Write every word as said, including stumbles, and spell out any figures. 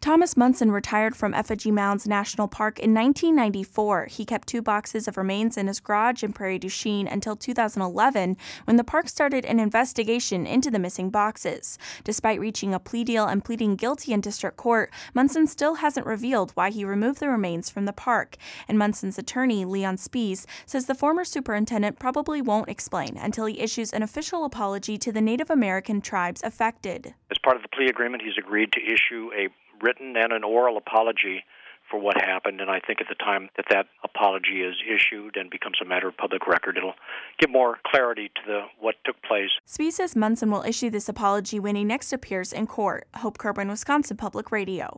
Thomas Munson retired from Effigy Mounds National Park in nineteen ninety-four. He kept two boxes of remains in his garage in Prairie du Chien until two thousand eleven, when the park started an investigation into the missing boxes. Despite reaching a plea deal and pleading guilty in district court, Munson still hasn't revealed why he removed the remains from the park. And Munson's attorney, Leon Spies, says the former superintendent probably won't explain until he issues an official apology to the Native American tribes affected. As part of the plea agreement, he's agreed to issue a written and an oral apology for what happened, and I think at the time that that apology is issued and becomes a matter of public record, it'll give more clarity to the what took place. Spies says Munson will issue this apology when he next appears in court. Hope Kerwin, Wisconsin Public Radio.